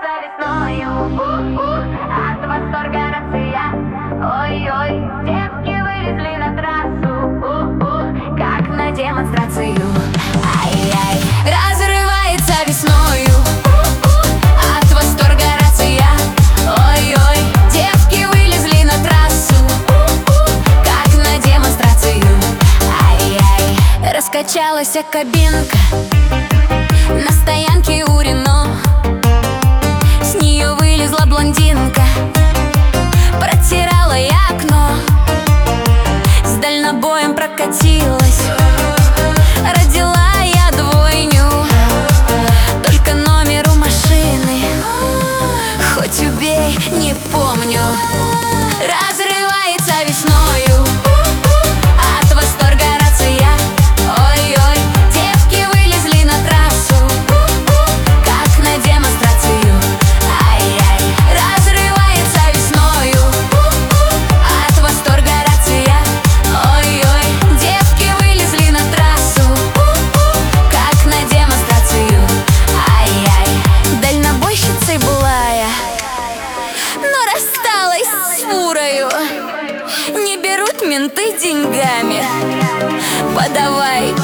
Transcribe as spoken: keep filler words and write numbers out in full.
разрывается весною. У-у, от восторга рация. Ой-ой, девки вылезли на трассу. У-у, как на демонстрацию. Ай-яй, разрывается весною. У-у, от восторга рация. Ой-ой, девки вылезли на трассу. У-у, как на демонстрацию. Ай-яй, раскачалась кабинка на стоянке у Рено. С нее вылезла блондинка, протирала я окно, с дальнобоем прокатилась. Родила я двойню, только номер у машины хоть убей, не помню. Разрывается весною. От восторга рация. Ой-ой, девки вылезли на трассу. Как на демонстрацию. Ай-яй, разрывается весною. От восторга рация. Ой-ой, девки вылезли на трассу. Как на демонстрацию. Ай-яй, дальнобойщицей была я, но рассталась с фурою. Не берут менты деньгами, подавай